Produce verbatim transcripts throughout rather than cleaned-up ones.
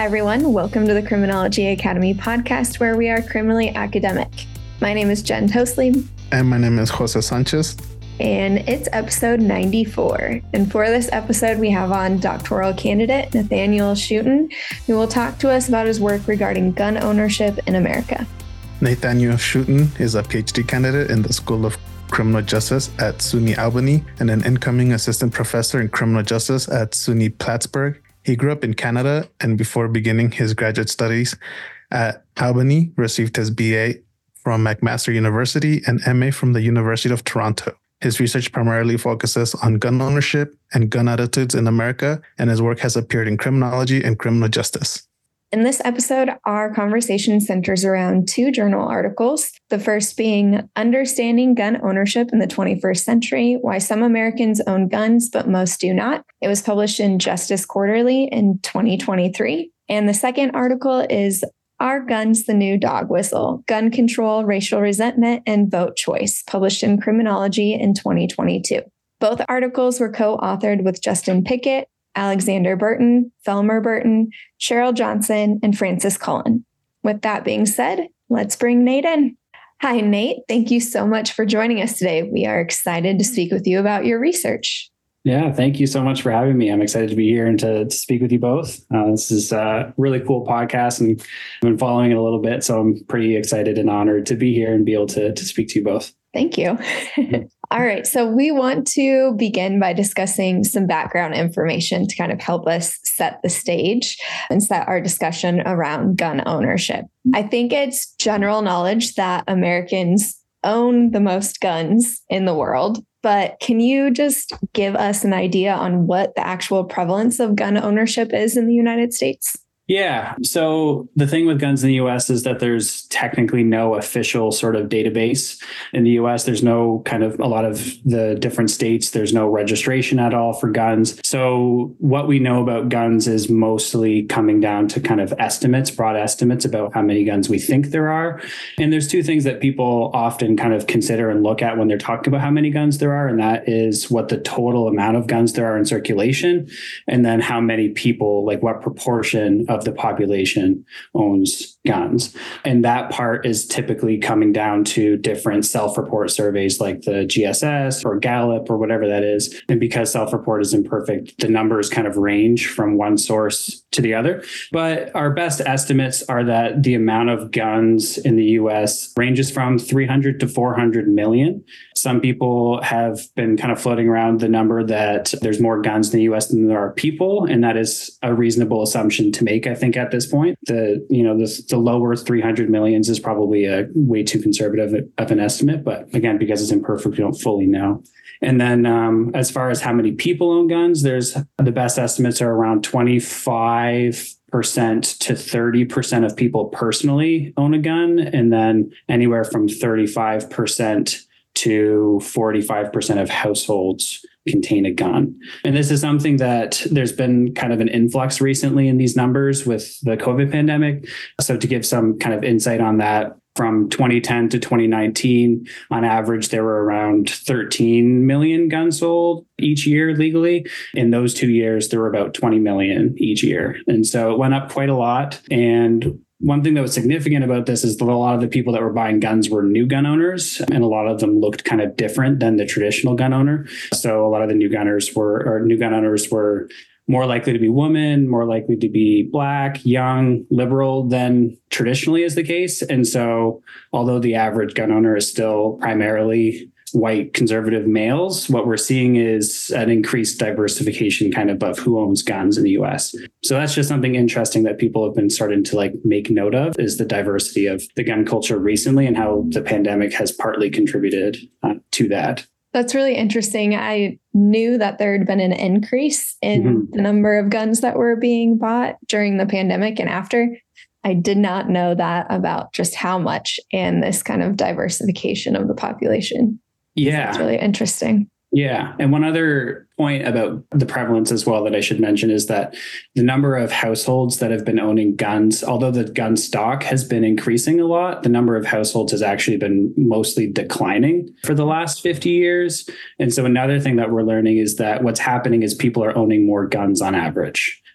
Hi, everyone. Welcome to the Criminology Academy podcast, where we are criminally academic. My name is Jen Tosley. And my name is Jose Sanchez. And it's episode ninety-four. And for this episode, we have on doctoral candidate Nathaniel Schutten, who will talk to us about his work regarding gun ownership in America. Nathaniel Schutten is a PhD candidate in the School of Criminal Justice at SUNY Albany and an incoming assistant professor in criminal justice at SUNY Plattsburgh. He grew up in Canada and before beginning his graduate studies at Albany, received his B A from McMaster University and M A from the University of Toronto. His research primarily focuses on gun ownership and gun attitudes in America, and his work has appeared in criminology and criminal justice. In this episode, our conversation centers around two journal articles. The first being Understanding Gun Ownership in the twenty-first Century, Why Some Americans Own Guns, but Most Do Not. It was published in Justice Quarterly in twenty twenty-three. And the second article is Are Guns the New Dog Whistle? Gun Control, Racial Resentment, and Vote Choice, published in Criminology in twenty twenty-two. Both articles were co-authored with Justin Pickett, Alexander Burton, Felmer Burton, Cheryl Johnson, and Francis Cullen. With that being said, let's bring Nate in. Hi, Nate. Thank you so much for joining us today. We are excited to speak with you about your research. Yeah, thank you so much for having me. I'm excited to be here and to, to speak with you both. Uh, this is a really cool podcast, and I've been following it a little bit, so I'm pretty excited and honored to be here and be able to, to speak to you both. Thank you. All right. So we want to begin by discussing some background information to kind of help us set the stage and set our discussion around gun ownership. I think it's general knowledge that Americans own the most guns in the world, but can you just give us an idea on what the actual prevalence of gun ownership is in the United States? Yeah. So the thing with guns in the U S is that there's technically no official sort of database in the U S. There's no kind of a lot of the different states. There's no registration at all for guns. So what we know about guns is mostly coming down to kind of estimates, broad estimates about how many guns we think there are. And there's two things that people often kind of consider and look at when they're talking about how many guns there are. And that is what the total amount of guns there are in circulation. And then how many people, like what proportion of the population owns guns. And that part is typically coming down to different self-report surveys like the G S S or Gallup or whatever that is. And because self-report is imperfect, the numbers kind of range from one source to the other. But our best estimates are that the amount of guns in the U S ranges from three hundred to four hundred million. Some people have been kind of floating around the number that there's more guns in the U S than there are people. And that is a reasonable assumption to make, I think, at this point. The, you know, the, the lower three hundred millions is probably a way too conservative of an estimate. But again, because it's imperfect, we don't fully know. And then um, as far as how many people own guns, there's the best estimates are around twenty-five percent to thirty percent of people personally own a gun. And then anywhere from thirty-five percent to forty-five percent of households contain a gun. And this is something that there's been kind of an influx recently in these numbers with the COVID pandemic. So to give some kind of insight on that, from twenty ten to twenty nineteen, on average, there were around thirteen million guns sold each year legally. In those two years, there were about twenty million each year. And so it went up quite a lot. And one thing that was significant about this is that a lot of the people that were buying guns were new gun owners, and a lot of them looked kind of different than the traditional gun owner. So a lot of the new gunners were, or new gun owners were more likely to be women, more likely to be Black, young, liberal than traditionally is the case. And so although the average gun owner is still primarily white conservative males, what we're seeing is an increased diversification kind of of who owns guns in the U S. So that's just something interesting that people have been starting to like make note of, is the diversity of the gun culture recently and how the pandemic has partly contributed uh, to that. That's really interesting. I knew that there had been an increase in mm-hmm. the number of guns that were being bought during the pandemic and after. I did not know that about just how much and this kind of diversification of the population. Yeah. It's really interesting. Yeah. And one other point about the prevalence as well that I should mention is that the number of households that have been owning guns, although the gun stock has been increasing a lot, the number of households has actually been mostly declining for the last fifty years. And so another thing that we're learning is that what's happening is people are owning more guns on average.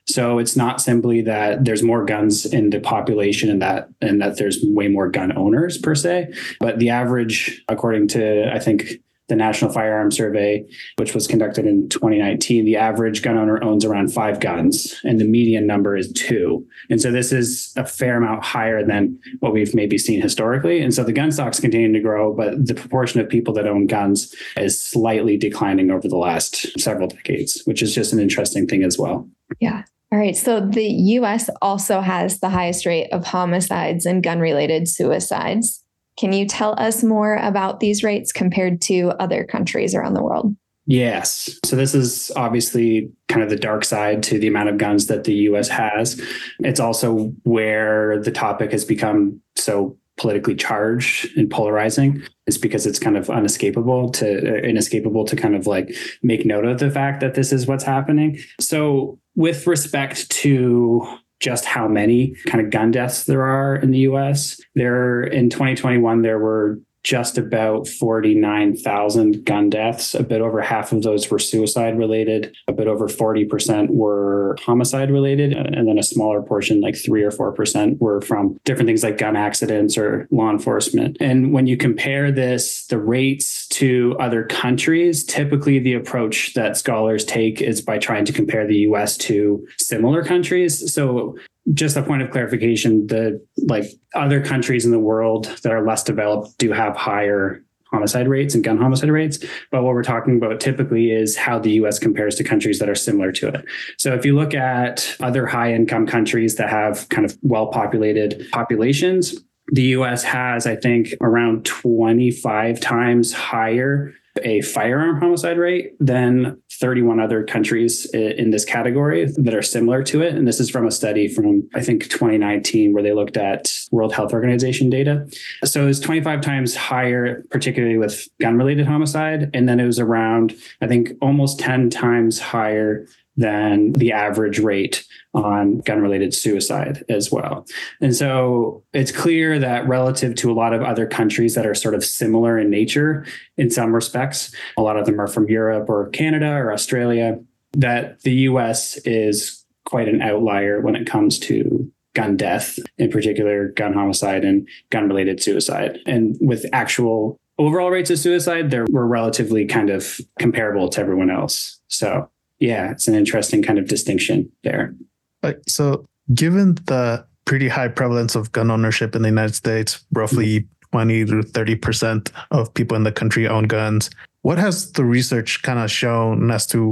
So it's not simply that there's more guns in the population and that and that there's way more gun owners per se, but the average, according to, I think, the National Firearms Survey, which was conducted in twenty nineteen, the average gun owner owns around five guns and the median number is two. And so this is a fair amount higher than what we've maybe seen historically. And so the gun stock's continuing to grow, but the proportion of people that own guns is slightly declining over the last several decades, which is just an interesting thing as well. Yeah. All right. So the U S also has the highest rate of homicides and gun-related suicides. Can you tell us more about these rates compared to other countries around the world? Yes. So this is obviously kind of the dark side to the amount of guns that the U S has. It's also where the topic has become so politically charged and polarizing. It's because it's kind of unescapable to inescapable to kind of like make note of the fact that this is what's happening. So with respect to just how many kind of gun deaths there are in the U S, there in twenty twenty-one, there were just about forty-nine thousand gun deaths. A bit over half of those were suicide related. A bit over forty percent were homicide related. And then a smaller portion, like three or four percent, were from different things like gun accidents or law enforcement. And when you compare this, the rates to other countries, typically the approach that scholars take is by trying to compare the U S to similar countries. So just a point of clarification, the like other countries in the world that are less developed do have higher homicide rates and gun homicide rates. But what we're talking about typically is how the U S compares to countries that are similar to it. So if you look at other high income countries that have kind of well-populated populations, the U S has, I think, around twenty-five times higher a firearm homicide rate than thirty-one other countries in this category that are similar to it. And this is from a study from, I think, twenty nineteen, where they looked at World Health Organization data. So it was twenty-five times higher, particularly with gun-related homicide. And then it was around, I think, almost ten times higher than the average rate on gun-related suicide as well. And so it's clear that relative to a lot of other countries that are sort of similar in nature in some respects, a lot of them are from Europe or Canada or Australia, that the U S is quite an outlier when it comes to gun death, in particular gun homicide and gun-related suicide. And with actual overall rates of suicide, they were relatively kind of comparable to everyone else. So yeah, it's an interesting kind of distinction there. Right. So given the pretty high prevalence of gun ownership in the United States, roughly twenty to thirty percent of people in the country own guns, what has the research kind of shown as to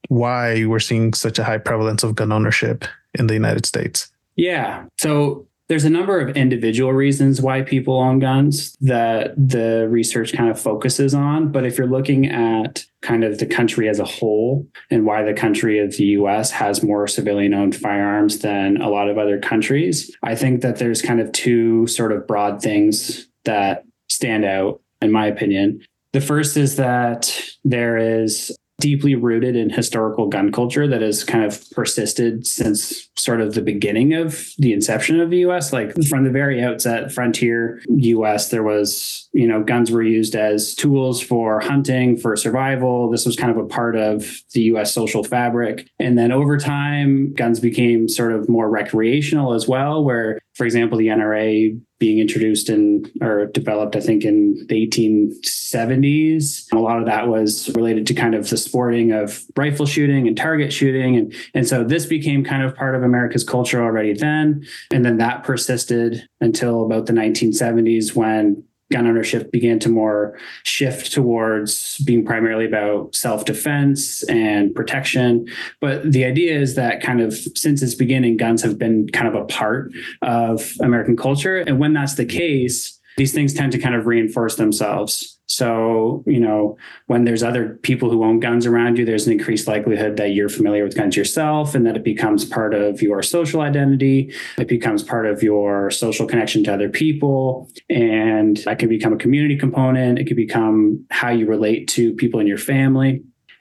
why we're seeing such a high prevalence of gun ownership in the United States? Yeah. So there's a number of individual reasons why people own guns that the research kind of focuses on. But if you're looking at kind of the country as a whole and why the country of the U S has more civilian owned firearms than a lot of other countries, I think that there's kind of two sort of broad things that stand out, in my opinion. The first is that there is deeply rooted in historical gun culture that has kind of persisted since sort of the beginning of the inception of the U S. Like from the very outset, frontier U S, there was, you know, guns were used as tools for hunting, for survival. This was kind of a part of the U S social fabric. And then over time, guns became sort of more recreational as well, where, for example, the N R A being introduced in or developed, I think, in the eighteen seventies. A lot of that was related to kind of the sporting of rifle shooting and target shooting. And, and so this became kind of part of America's culture already then. And then that persisted until about the nineteen seventies when gun ownership began to more shift towards being primarily about self-defense and protection. But the idea is that kind of since its beginning, guns have been kind of a part of American culture. And when that's the case, these things tend to kind of reinforce themselves. So, you know, when there's other people who own guns around you, there's an increased likelihood that you're familiar with guns yourself and that it becomes part of your social identity. It becomes part of your social connection to other people. And that can become a community component. It can become how you relate to people in your family.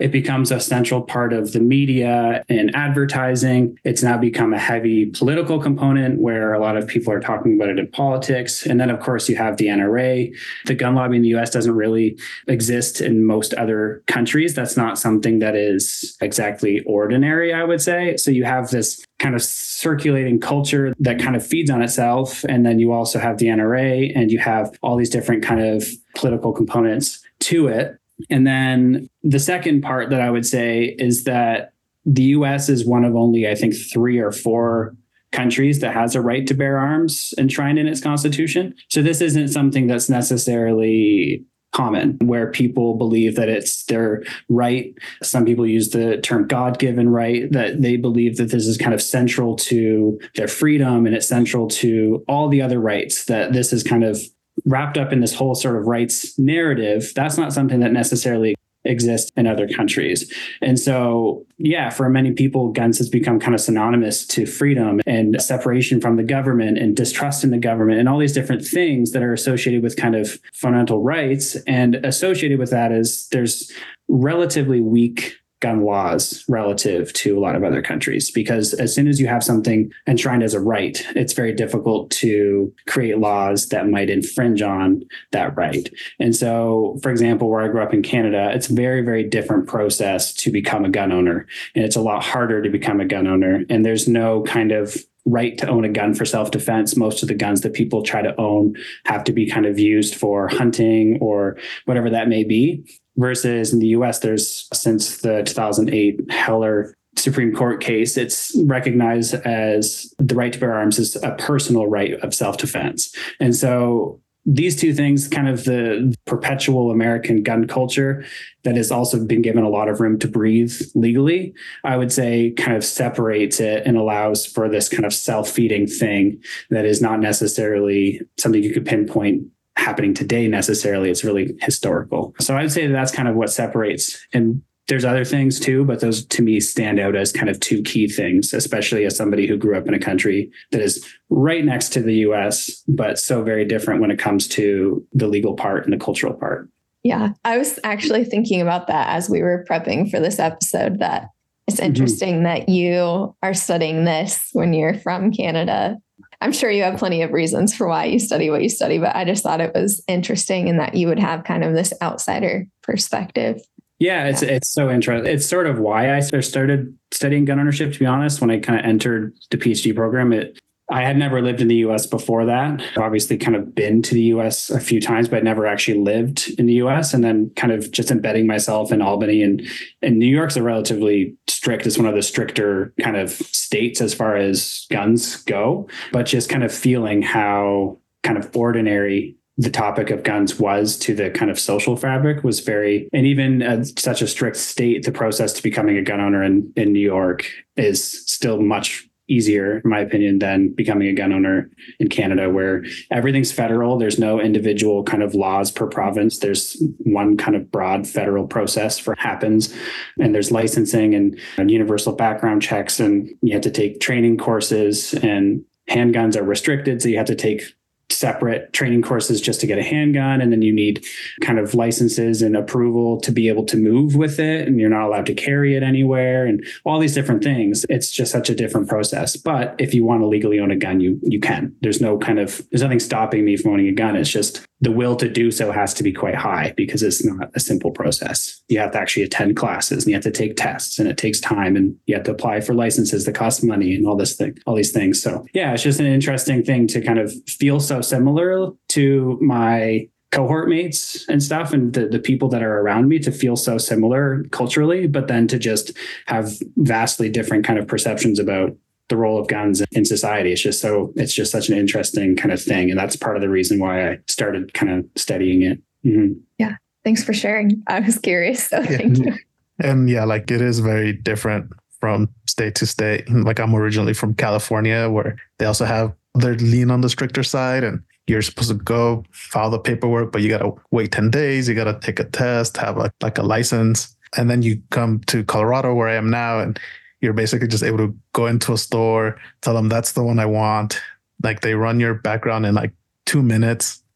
it becomes a central part of the media and advertising. It's now become a heavy political component where a lot of people are talking about it in politics. And then, of course, you have the N R A. The gun lobby in the U S doesn't really exist in most other countries. That's not something that is exactly ordinary, I would say. So you have this kind of circulating culture that kind of feeds on itself. And then you also have the N R A and you have all these different kind of political components to it. And then the second part that I would say is that the U S is one of only, I think, three or four countries that has a right to bear arms enshrined in its constitution. So this isn't something that's necessarily common, where people believe that it's their right. Some people use the term God-given right, that they believe that this is kind of central to their freedom and it's central to all the other rights, that this is kind of wrapped up in this whole sort of rights narrative. That's not something that necessarily exists in other countries. And so, yeah, for many people, guns has become kind of synonymous to freedom and separation from the government and distrust in the government and all these different things that are associated with kind of fundamental rights. And associated with that is there's relatively weak gun laws relative to a lot of other countries, because as soon as you have something enshrined as a right, it's very difficult to create laws that might infringe on that right. And so, for example, where I grew up in Canada, it's a very, very different process to become a gun owner. And it's a lot harder to become a gun owner. And there's no kind of right to own a gun for self-defense. Most of the guns that people try to own have to be kind of used for hunting or whatever that may be. Versus in the U S, there's, since the two thousand eight Heller Supreme Court case, it's recognized as the right to bear arms is a personal right of self-defense. And so these two things, kind of the perpetual American gun culture that has also been given a lot of room to breathe legally, I would say kind of separates it and allows for this kind of self-feeding thing that is not necessarily something you could pinpoint happening today necessarily. It's really historical. So I'd say that that's kind of what separates. And there's other things too, but those to me stand out as kind of two key things, especially as somebody who grew up in a country that is right next to the U S, but so very different when it comes to the legal part and the cultural part. Yeah, I was actually thinking about that as we were prepping for this episode, that it's interesting mm-hmm. that you are studying this when you're from Canada. I'm sure you have plenty of reasons for why you study what you study, but I just thought it was interesting in that you would have kind of this outsider perspective. Yeah, it's yeah. it's so interesting. It's sort of why I started studying gun ownership, to be honest. When I kind of entered the PhD program, it I had never lived in the U S before that. I've obviously kind of been to the U S a few times, but never actually lived in the U S. And then kind of just embedding myself in Albany, and, and New York's a relatively strict, it's one of the stricter kind of states as far as guns go, but just kind of feeling how kind of ordinary the topic of guns was to the kind of social fabric was very, and even at such a strict state, the process to becoming a gun owner in, in New York is still much easier, in my opinion, than becoming a gun owner in Canada, where everything's federal. There's no individual kind of laws per province. There's one kind of broad federal process for happens, and there's licensing and, and universal background checks, and you have to take training courses, and handguns are restricted. So you have to take separate training courses just to get a handgun. And then you need kind of licenses and approval to be able to move with it. And you're not allowed to carry it anywhere and all these different things. It's just such a different process. But if you want to legally own a gun, you you can. There's no kind of, there's nothing stopping me from owning a gun. It's just the will to do so has to be quite high, because it's not a simple process. You have to actually attend classes and you have to take tests, and it takes time, and you have to apply for licenses that cost money and all this thing, all these things. So yeah, it's just an interesting thing to kind of feel so similar to my cohort mates and stuff, and the, the people that are around me, to feel so similar culturally, but then to just have vastly different kind of perceptions about the role of guns in society. It's just so, it's just such an interesting kind of thing. And that's part of the reason why I started kind of studying it. Mm-hmm. Yeah. Thanks for sharing. I was curious. So yeah. Thank you. And yeah, like it is very different from state to state. Like I'm originally from California, where they also have their lean on the stricter side, and you're supposed to go file the paperwork, but you got to wait ten days. You got to take a test, have a, like a license. And then you come to Colorado, where I am now, and you're basically just able to go into a store, tell them that's the one I want. Like they run your background in like two minutes.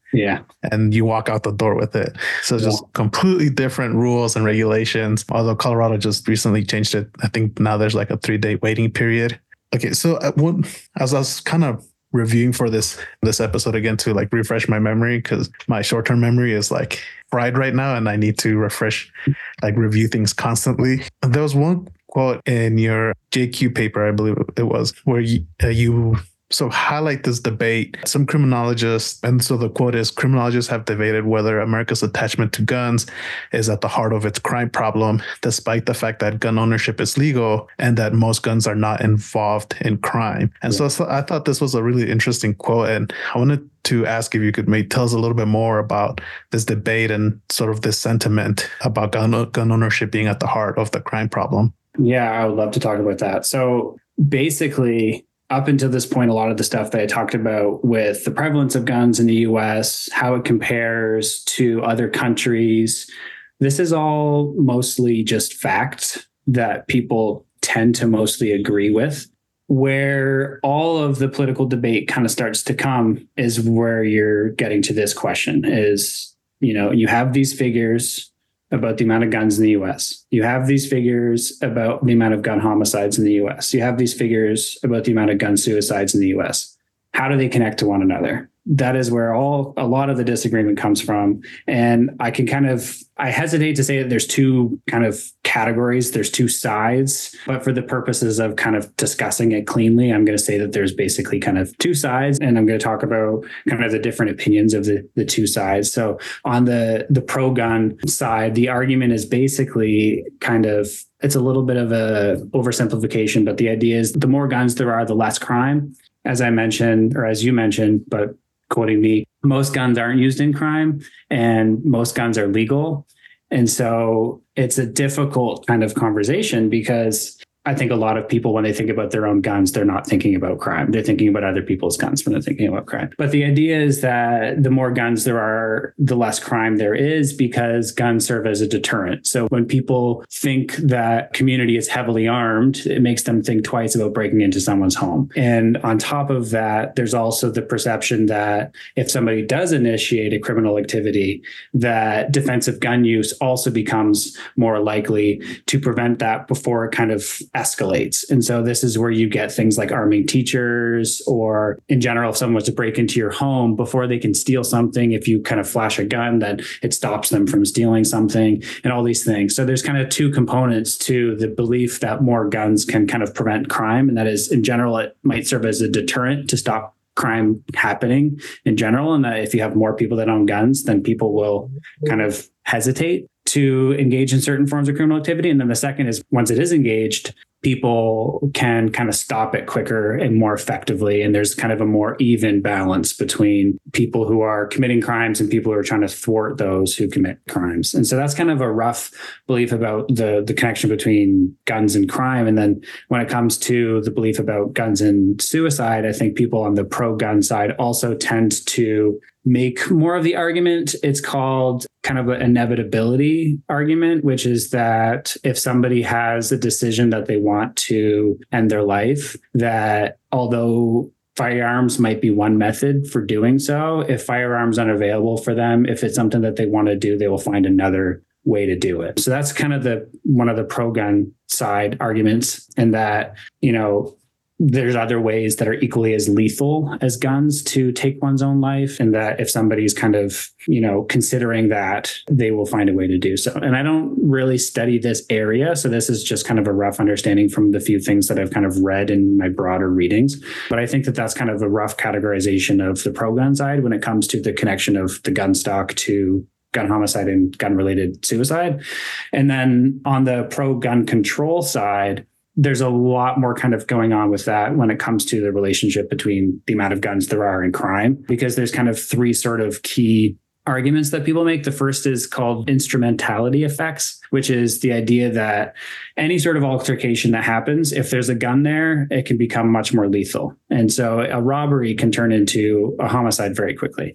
Yeah. And you walk out the door with it. So it's just completely different rules and regulations. Although Colorado just recently changed it. I think now there's like a three day waiting period. Okay. So at one, as I was kind of reviewing for this this episode again to like refresh my memory, because my short-term memory is like fried right now and I need to refresh, like review things constantly. There was one quote in your J Q paper, I believe it was, where you, uh, you so highlight this debate. Some criminologists, and so the quote is, criminologists have debated whether America's attachment to guns is at the heart of its crime problem, despite the fact that gun ownership is legal and that most guns are not involved in crime. And yeah. so I thought this was a really interesting quote. And I wanted to ask if you could maybe tell us a little bit more about this debate and sort of this sentiment about gun, gun ownership being at the heart of the crime problem. Yeah, I would love to talk about that. So basically, up until this point, a lot of the stuff that I talked about with the prevalence of guns in the U S, how it compares to other countries, this is all mostly just facts that people tend to mostly agree with. Where all of the political debate kind of starts to come is where you're getting to this question is, you know, you have these figures about the amount of guns in the U S. You have these figures about the amount of gun homicides in the U S. You have these figures about the amount of gun suicides in the U S. How do they connect to one another? That is where all a lot of the disagreement comes from. And I can kind of, I hesitate to say that there's two kind of categories, there's two sides, but for the purposes of kind of discussing it cleanly, I'm going to say that there's basically kind of two sides, and I'm going to talk about kind of the different opinions of the, the two sides. So on the, the pro-gun side, the argument is basically kind of, it's a little bit of a oversimplification, but the idea is the more guns there are, the less crime. As I mentioned, or as you mentioned, but quoting me, most guns aren't used in crime and most guns are legal. And so it's a difficult kind of conversation because I think a lot of people, when they think about their own guns, they're not thinking about crime. They're thinking about other people's guns when they're thinking about crime. But the idea is that the more guns there are, the less crime there is because guns serve as a deterrent. So when people think that community is heavily armed, it makes them think twice about breaking into someone's home. And on top of that, there's also the perception that if somebody does initiate a criminal activity, that defensive gun use also becomes more likely to prevent that before it kind of escalates. And so this is where you get things like arming teachers, or in general, if someone was to break into your home, before they can steal something, if you kind of flash a gun, then it stops them from stealing something and all these things. So there's kind of two components to the belief that more guns can kind of prevent crime. And that is, in general, it might serve as a deterrent to stop crime happening in general. And that if you have more people that own guns, then people will kind of hesitate to engage in certain forms of criminal activity. And then the second is, once it is engaged, people can kind of stop it quicker and more effectively. And there's kind of a more even balance between people who are committing crimes and people who are trying to thwart those who commit crimes. And so that's kind of a rough belief about the, the connection between guns and crime. And then when it comes to the belief about guns and suicide, I think people on the pro-gun side also tend to make more of the argument. It's called kind of an inevitability argument, which is that if somebody has a decision that they want to end their life, that although firearms might be one method for doing so, if firearms aren't available for them, if it's something that they want to do, they will find another way to do it. So that's kind of the one of the pro-gun side arguments, and that, you know, there's other ways that are equally as lethal as guns to take one's own life. And that if somebody's kind of, you know, considering that, they will find a way to do so. And I don't really study this area, so this is just kind of a rough understanding from the few things that I've kind of read in my broader readings. But I think that that's kind of a rough categorization of the pro-gun side when it comes to the connection of the gun stock to gun homicide and gun-related suicide. And then on the pro-gun control side, there's a lot more kind of going on with that when it comes to the relationship between the amount of guns there are and crime, because there's kind of three sort of key arguments that people make. The first is called instrumentality effects, which is the idea that any sort of altercation that happens, if there's a gun there, it can become much more lethal. And so a robbery can turn into a homicide very quickly,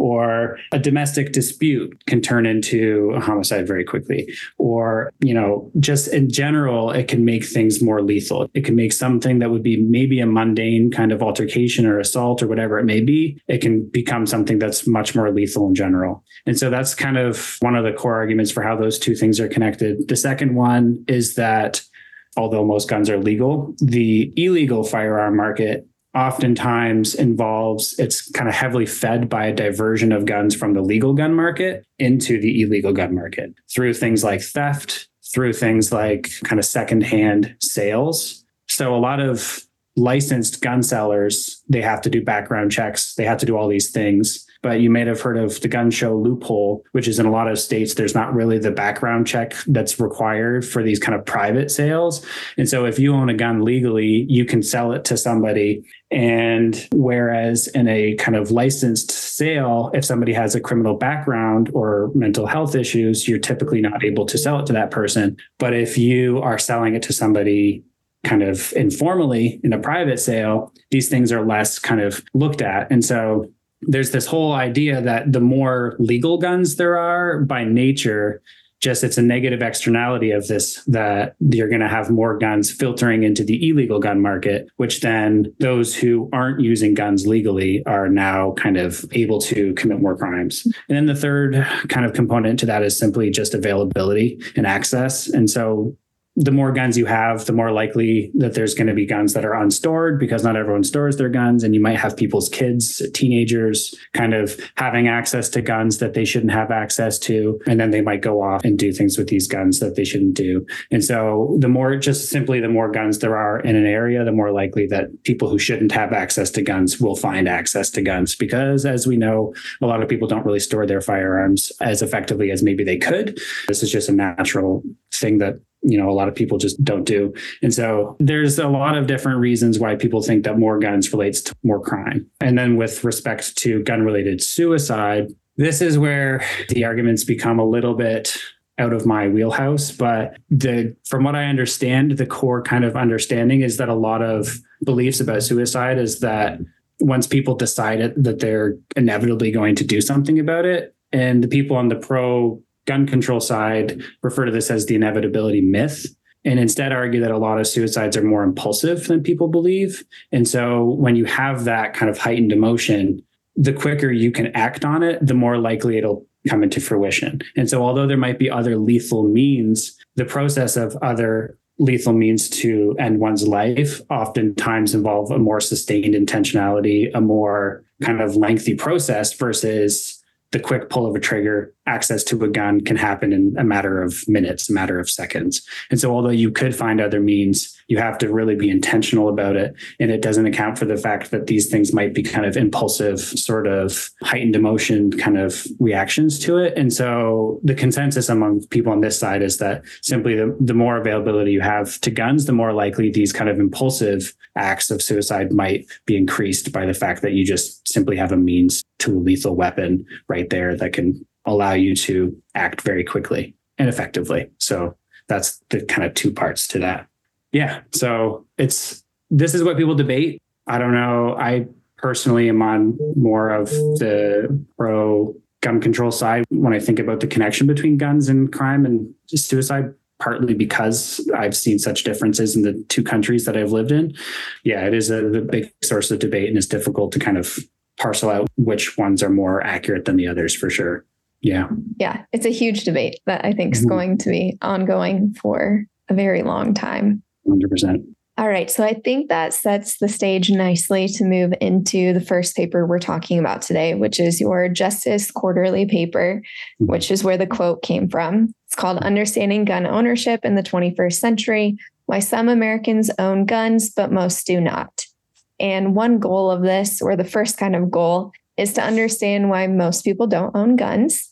or a domestic dispute can turn into a homicide very quickly, or, you know, just in general, it can make things more lethal. It can make something that would be maybe a mundane kind of altercation or assault or whatever it may be, it can become something that's much more lethal in general. And so that's kind of one of the core arguments for how those two things are connected. The second one is that although most guns are legal, the illegal firearm market oftentimes involves, it's kind of heavily fed by a diversion of guns from the legal gun market into the illegal gun market through things like theft, through things like kind of secondhand sales. So a lot of licensed gun sellers, they have to do background checks. They have to do all these things. But you may have heard of the gun show loophole, which is in a lot of states, there's not really the background check that's required for these kind of private sales. And so if you own a gun legally, you can sell it to somebody. And whereas in a kind of licensed sale, if somebody has a criminal background or mental health issues, you're typically not able to sell it to that person. But if you are selling it to somebody kind of informally in a private sale, these things are less kind of looked at. And so there's this whole idea that the more legal guns there are by nature, just it's a negative externality of this, that you're going to have more guns filtering into the illegal gun market, which then those who aren't using guns legally are now kind of able to commit more crimes. And then the third kind of component to that is simply just availability and access. And so the more guns you have, the more likely that there's going to be guns that are unstored, because not everyone stores their guns. And you might have people's kids, teenagers, kind of having access to guns that they shouldn't have access to. And then they might go off and do things with these guns that they shouldn't do. And so the more, just simply the more guns there are in an area, the more likely that people who shouldn't have access to guns will find access to guns. Because as we know, a lot of people don't really store their firearms as effectively as maybe they could. This is just a natural thing that, you know, a lot of people just don't do. And so there's a lot of different reasons why people think that more guns relates to more crime. And then with respect to gun-related suicide, this is where the arguments become a little bit out of my wheelhouse. But the, from what I understand, the core kind of understanding is that a lot of beliefs about suicide is that once people decide that they're inevitably going to do something about it, and the people on the pro gun control side refer to this as the inevitability myth, and instead argue that a lot of suicides are more impulsive than people believe. And so when you have that kind of heightened emotion, the quicker you can act on it, the more likely it'll come into fruition. And so although there might be other lethal means, the process of other lethal means to end one's life oftentimes involve a more sustained intentionality, a more kind of lengthy process versus the quick pull of a trigger. Access to a gun can happen in a matter of minutes, a matter of seconds. And so although you could find other means, you have to really be intentional about it. And it doesn't account for the fact that these things might be kind of impulsive, sort of heightened emotion kind of reactions to it. And so the consensus among people on this side is that simply the, the more availability you have to guns, the more likely these kind of impulsive acts of suicide might be increased by the fact that you just simply have a means to a lethal weapon right there that can allow you to act very quickly and effectively. So that's the kind of two parts to that. Yeah. So it's, this is what people debate. I don't know. I personally am on more of the pro gun control side when I think about the connection between guns and crime and suicide, partly because I've seen such differences in the two countries that I've lived in. Yeah, it is a, a big source of debate, and it's difficult to kind of parcel out which ones are more accurate than the others for sure. Yeah. Yeah. It's a huge debate that I think is mm-hmm. going to be ongoing for a very long time. one hundred percent. All right. So I think that sets the stage nicely to move into the first paper we're talking about today, which is your Justice Quarterly paper, mm-hmm. which is where the quote came from. It's called Understanding Gun Ownership in the twenty-first Century, Why Some Americans Own Guns, but Most Do Not. And one goal of this, or the first kind of goal, is to understand why most people don't own guns.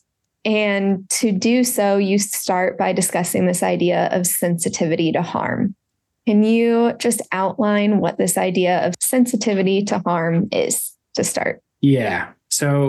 And to do so, you start by discussing this idea of sensitivity to harm. Can you just outline what this idea of sensitivity to harm is to start? Yeah. So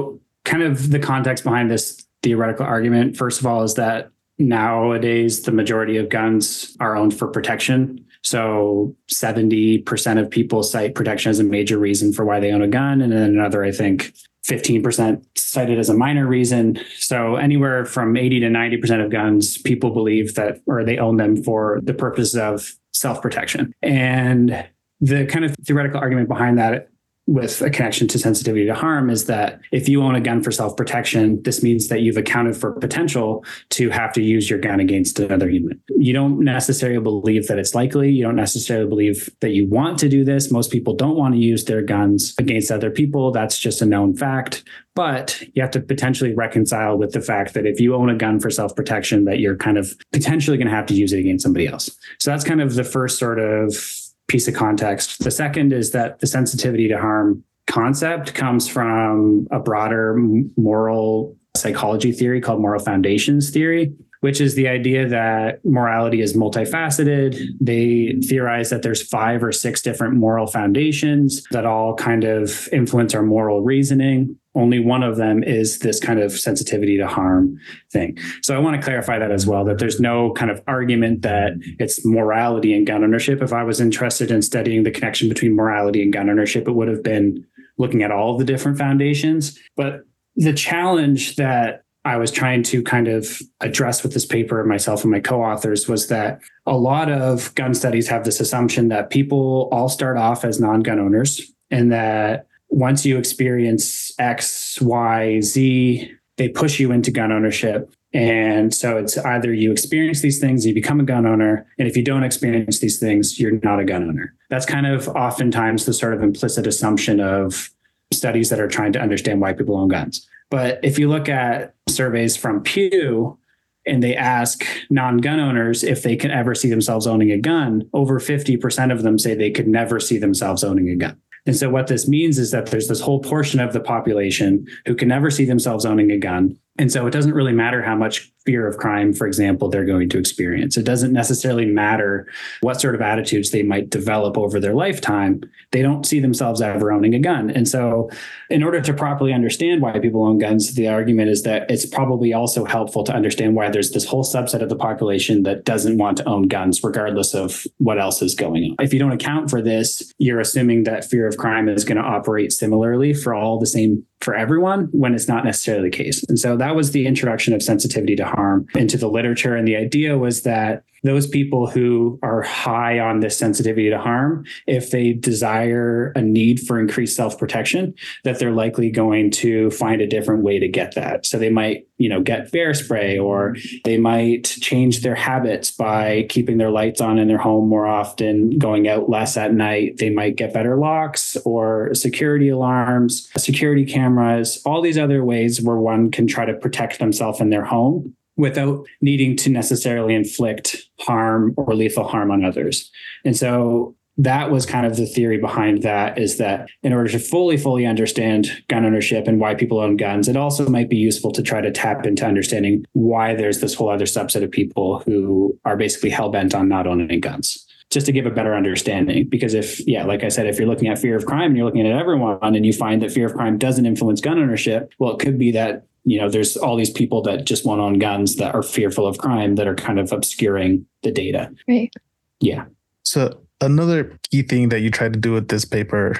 kind of the context behind this theoretical argument, first of all, is that nowadays the majority of guns are owned for protection. So seventy percent of people cite protection as a major reason for why they own a gun. And then another, I think, fifteen percent cited as a minor reason. So anywhere from eighty to ninety percent of guns, people believe that, or they own them for the purpose of self-protection. And the kind of theoretical argument behind that, with a connection to sensitivity to harm, is that if you own a gun for self-protection, this means that you've accounted for potential to have to use your gun against another human. You don't necessarily believe that it's likely. You don't necessarily believe that you want to do this. Most people don't want to use their guns against other people. That's just a known fact. But you have to potentially reconcile with the fact that if you own a gun for self-protection, that you're kind of potentially going to have to use it against somebody else. So that's kind of the first sort of piece of context. The second is that the sensitivity to harm concept comes from a broader moral psychology theory called moral foundations theory, which is the idea that morality is multifaceted. They theorize that there's five or six different moral foundations that all kind of influence our moral reasoning. Only one of them is this kind of sensitivity to harm thing. So I want to clarify that as well, that there's no kind of argument that it's morality and gun ownership. If I was interested in studying the connection between morality and gun ownership, it would have been looking at all of the different foundations. But the challenge that I was trying to kind of address with this paper, myself and my co-authors, was that a lot of gun studies have this assumption that people all start off as non-gun owners, and that once you experience X, Y, Z, they push you into gun ownership. And so it's either you experience these things, you become a gun owner, and if you don't experience these things, you're not a gun owner. That's kind of oftentimes the sort of implicit assumption of studies that are trying to understand why people own guns. But if you look at surveys from Pew, and they ask non-gun owners if they can ever see themselves owning a gun, over fifty percent of them say they could never see themselves owning a gun. And so what this means is that there's this whole portion of the population who can never see themselves owning a gun. And so it doesn't really matter how much fear of crime, for example, they're going to experience. It doesn't necessarily matter what sort of attitudes they might develop over their lifetime. They don't see themselves ever owning a gun. And so in order to properly understand why people own guns, the argument is that it's probably also helpful to understand why there's this whole subset of the population that doesn't want to own guns, regardless of what else is going on. If you don't account for this, you're assuming that fear of crime is going to operate similarly for all the same for everyone, when it's not necessarily the case. And so that was the introduction of sensitivity to harm into the literature. And the idea was that those people who are high on this sensitivity to harm, if they desire a need for increased self-protection, that they're likely going to find a different way to get that. So they might, you know, get bear spray, or they might change their habits by keeping their lights on in their home more often, going out less at night. They might get better locks or security alarms, security cameras, all these other ways where one can try to protect themselves in their home without needing to necessarily inflict harm or lethal harm on others. And so that was kind of the theory behind that, is that in order to fully, fully understand gun ownership and why people own guns, it also might be useful to try to tap into understanding why there's this whole other subset of people who are basically hell-bent on not owning guns, just to give a better understanding. Because if, yeah, like I said, if you're looking at fear of crime and you're looking at everyone and you find that fear of crime doesn't influence gun ownership, well, it could be that, you know, there's all these people that just won't own guns that are fearful of crime that are kind of obscuring the data. Right. Yeah. So another key thing that you try to do with this paper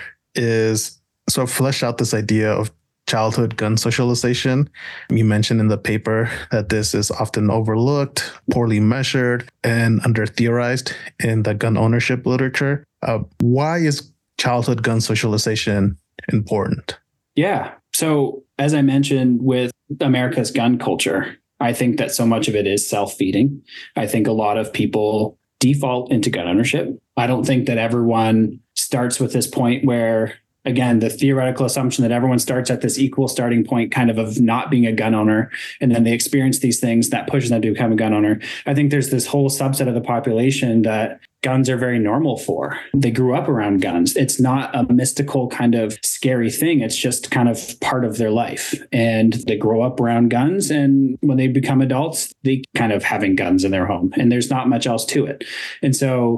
is sort of flesh out this idea of childhood gun socialization. You mentioned in the paper that this is often overlooked, poorly measured, and under-theorized in the gun ownership literature. Uh, why is childhood gun socialization important? Yeah. So as I mentioned, with America's gun culture, I think that so much of it is self-feeding. I think a lot of people default into gun ownership. I don't think that everyone starts with this point where, again, the theoretical assumption that everyone starts at this equal starting point kind of of not being a gun owner, and then they experience these things that pushes them to become a gun owner. I think there's this whole subset of the population that guns are very normal for. They grew up around guns. It's not a mystical kind of scary thing. It's just kind of part of their life. And they grow up around guns. And when they become adults, they kind of having guns in their home. And there's not much else to it. And so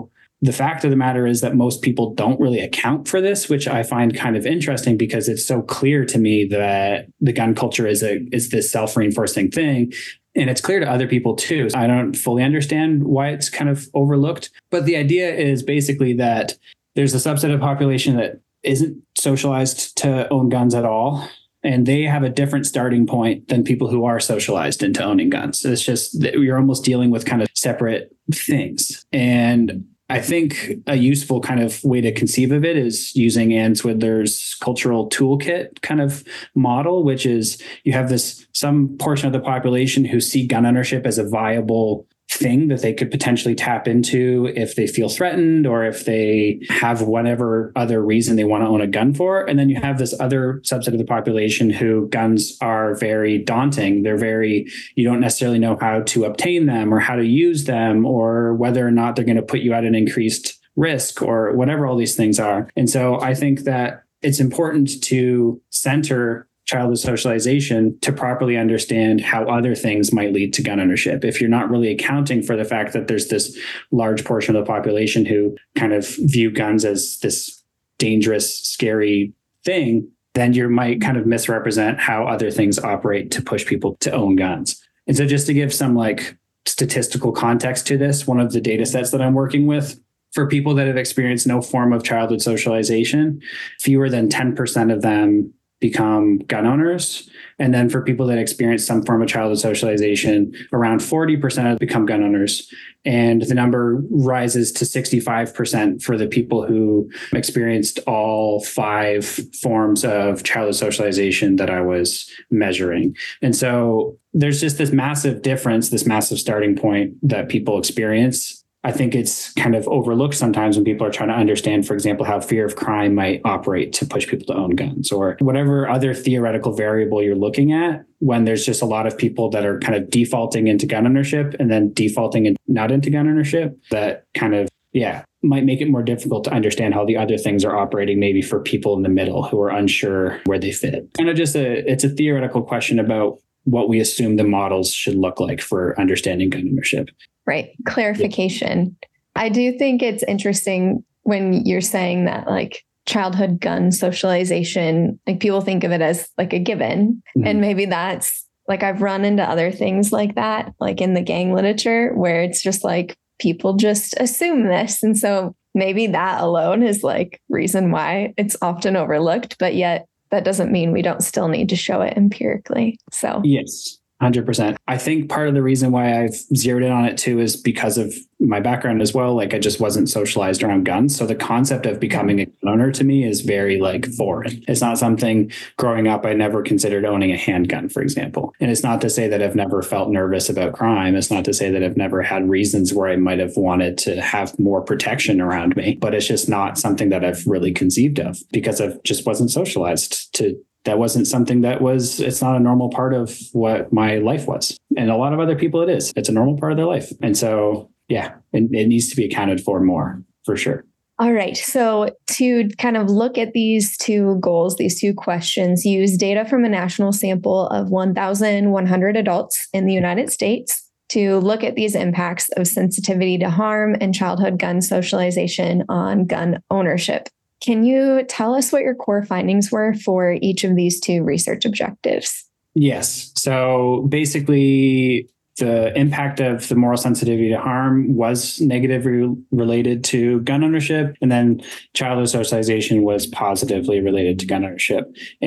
the fact of the matter is that most people don't really account for this, which I find kind of interesting because it's so clear to me that the gun culture is a is this self-reinforcing thing. And it's clear to other people too. I don't fully understand why it's kind of overlooked. But the idea is basically that there's a subset of population that isn't socialized to own guns at all. And they have a different starting point than people who are socialized into owning guns. It's just that you're almost dealing with kind of separate things. And I think a useful kind of way to conceive of it is using Ann Swidler's cultural toolkit kind of model, which is you have this some portion of the population who see gun ownership as a viable thing that they could potentially tap into if they feel threatened or if they have whatever other reason they want to own a gun for. And then you have this other subset of the population who guns are very daunting. They're very, you don't necessarily know how to obtain them or how to use them or whether or not they're going to put you at an increased risk or whatever all these things are. And so I think that it's important to center childhood socialization to properly understand how other things might lead to gun ownership. If you're not really accounting for the fact that there's this large portion of the population who kind of view guns as this dangerous, scary thing, then you might kind of misrepresent how other things operate to push people to own guns. And so just to give some like statistical context to this, one of the data sets that I'm working with, for people that have experienced no form of childhood socialization, fewer than ten percent of them become gun owners. And then for people that experience some form of childhood socialization, around forty percent of become gun owners. And the number rises to sixty-five percent for the people who experienced all five forms of childhood socialization that I was measuring. And so there's just this massive difference, this massive starting point that people experience. I think it's kind of overlooked sometimes when people are trying to understand, for example, how fear of crime might operate to push people to own guns or whatever other theoretical variable you're looking at, when there's just a lot of people that are kind of defaulting into gun ownership and then defaulting and not into gun ownership. That kind of, yeah, might make it more difficult to understand how the other things are operating, maybe for people in the middle who are unsure where they fit. Kind of just a, it's a theoretical question about what we assume the models should look like for understanding gun ownership. Right. Clarification. Yeah. I do think it's interesting when you're saying that like childhood gun socialization, like people think of it as like a given. Mm-hmm. And maybe that's like, I've run into other things like that, like in the gang literature, where it's just like people just assume this. And so maybe that alone is like reason why it's often overlooked, but yet that doesn't mean we don't still need to show it empirically. So yes. one hundred percent. I think part of the reason why I've zeroed in on it too is because of my background as well. Like I just wasn't socialized around guns. So the concept of becoming a gun owner to me is very like foreign. It's not something growing up I never considered owning a handgun, for example. And it's not to say that I've never felt nervous about crime. It's not to say that I've never had reasons where I might have wanted to have more protection around me. But it's just not something that I've really conceived of because I just wasn't socialized to. That wasn't something that was, it's not a normal part of what my life was. And a lot of other people, it is. It's a normal part of their life. And so, yeah, it, it needs to be accounted for more, for sure. All right. So to kind of look at these two goals, these two questions, use data from a national sample of one thousand one hundred adults in the United States to look at these impacts of sensitivity to harm and childhood gun socialization on gun ownership. Can you tell us what your core findings were for each of these two research objectives? Yes. So basically, the impact of the moral sensitivity to harm was negatively related to gun ownership. And then childhood socialization was positively related to gun ownership.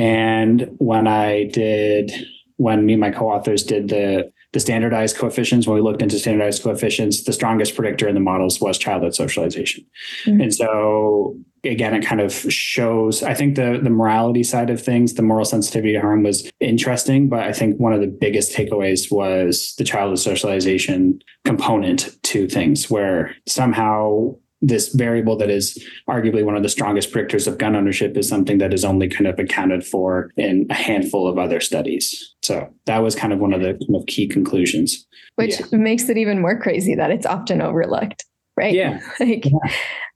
And when I did, when me and my co-authors did the the standardized coefficients, when we looked into standardized coefficients, the strongest predictor in the models was childhood socialization. Mm-hmm. And so again, it kind of shows, I think the, the morality side of things, the moral sensitivity to harm was interesting, but I think one of the biggest takeaways was the childhood socialization component to things where somehow this variable that is arguably one of the strongest predictors of gun ownership is something that is only kind of accounted for in a handful of other studies. So that was kind of one of the kind of key conclusions. Which yeah. makes it even more crazy that it's often overlooked, right? Yeah. like, yeah.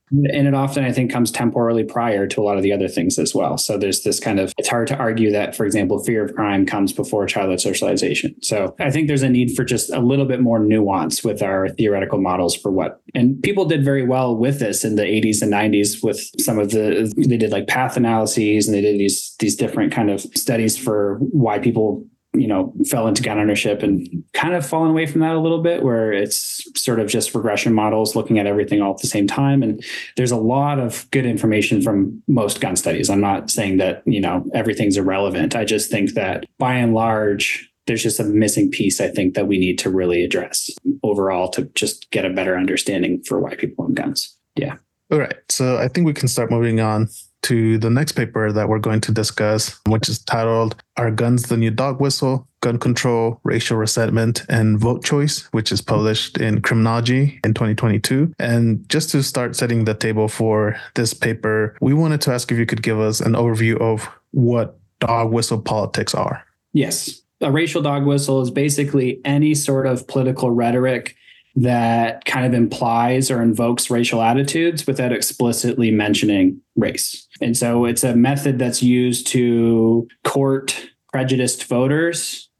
And it often, I think, comes temporally prior to a lot of the other things as well. So there's this kind of, it's hard to argue that, for example, fear of crime comes before childhood socialization. So I think there's a need for just a little bit more nuance with our theoretical models for what, and people did very well with this in the eighties and nineties with some of the, they did like path analyses and they did these, these different kind of studies for why people you know, fell into gun ownership and kind of fallen away from that a little bit, where it's sort of just regression models looking at everything all at the same time. And there's a lot of good information from most gun studies. I'm not saying that, you know, everything's irrelevant. I just think that by and large, there's just a missing piece, I think, that we need to really address overall to just get a better understanding for why people own guns. Yeah. All right. So I think we can start moving on to the next paper that we're going to discuss, which is titled Are Guns the New Dog Whistle? Gun Control, Racial Resentment, and Vote Choice, which is published in Criminology in twenty twenty-two. And just to start setting the table for this paper, we wanted to ask if you could give us an overview of what dog whistle politics are. Yes. A racial dog whistle is basically any sort of political rhetoric that kind of implies or invokes racial attitudes without explicitly mentioning race. And so it's a method that's used to court prejudiced voters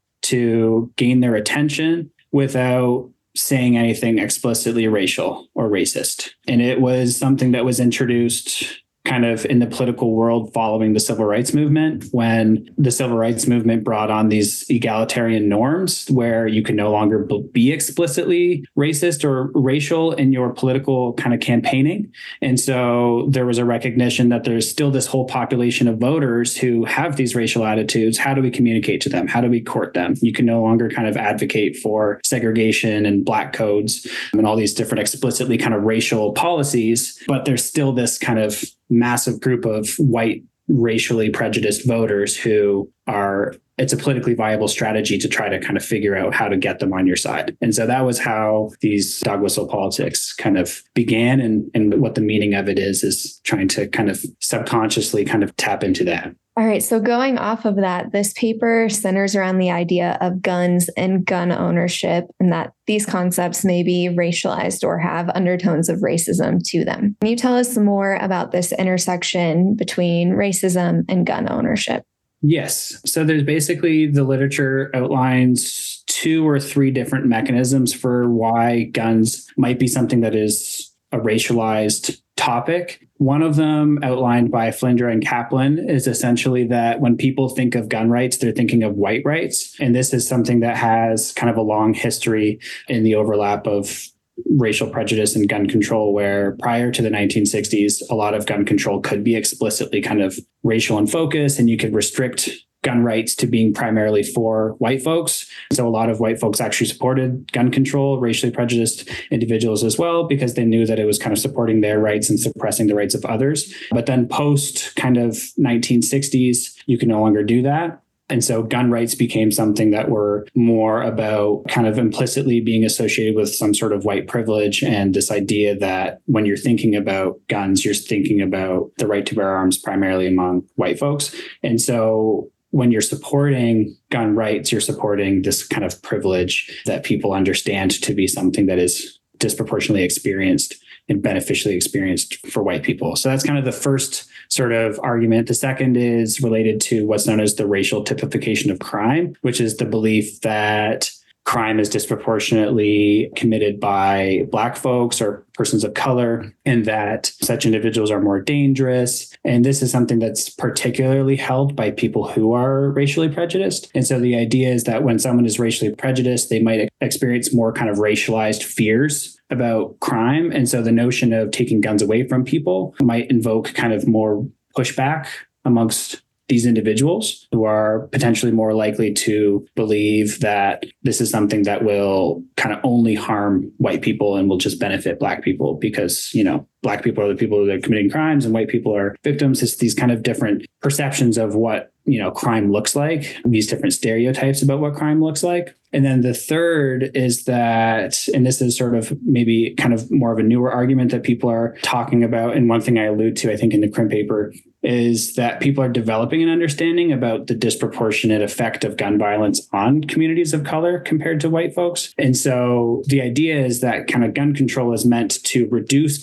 to gain their attention without saying anything explicitly racial or racist. And it was something that was introduced kind of in the political world following the civil rights movement, when the civil rights movement brought on these egalitarian norms where you can no longer be explicitly racist or racial in your political kind of campaigning. And so there was a recognition that there's still this whole population of voters who have these racial attitudes. How do we communicate to them? How do we court them? You can no longer kind of advocate for segregation and black codes and all these different explicitly kind of racial policies, but there's still this kind of massive group of white racially prejudiced voters who are, it's a politically viable strategy to try to kind of figure out how to get them on your side. And so that was how these dog whistle politics kind of began. And, and what the meaning of it is, is trying to kind of subconsciously kind of tap into that. All right. So going off of that, this paper centers around the idea of guns and gun ownership, and that these concepts may be racialized or have undertones of racism to them. Can you tell us more about this intersection between racism and gun ownership? Yes. So there's basically, the literature outlines two or three different mechanisms for why guns might be something that is a racialized topic. One of them, outlined by Flindra and Kaplan, is essentially that when people think of gun rights, they're thinking of white rights. And this is something that has kind of a long history in the overlap of racial prejudice and gun control, where prior to the nineteen sixties, a lot of gun control could be explicitly kind of racial in focus, and you could restrict gun rights to being primarily for white folks. So a lot of white folks actually supported gun control, racially prejudiced individuals as well, because they knew that it was kind of supporting their rights and suppressing the rights of others. But then post kind of nineteen sixties, you can no longer do that. And so gun rights became something that were more about kind of implicitly being associated with some sort of white privilege, and this idea that when you're thinking about guns, you're thinking about the right to bear arms primarily among white folks. And so when you're supporting gun rights, you're supporting this kind of privilege that people understand to be something that is disproportionately experienced and beneficially experienced for white people. So that's kind of the first sort of argument. The second is related to what's known as the racial typification of crime, which is the belief that crime is disproportionately committed by Black folks or persons of color, and that such individuals are more dangerous. And this is something that's particularly held by people who are racially prejudiced. And so the idea is that when someone is racially prejudiced, they might experience more kind of racialized fears about crime. And so the notion of taking guns away from people might invoke kind of more pushback amongst these individuals, who are potentially more likely to believe that this is something that will kind of only harm white people and will just benefit Black people, because, you know, Black people are the people that are committing crimes and white people are victims. It's these kind of different perceptions of what, you know, crime looks like, these different stereotypes about what crime looks like. And then the third is that, and this is sort of maybe kind of more of a newer argument that people are talking about, and one thing I allude to, I think, in the Crim paper, is that people are developing an understanding about the disproportionate effect of gun violence on communities of color compared to white folks. And so the idea is that kind of gun control is meant to reduce gun violence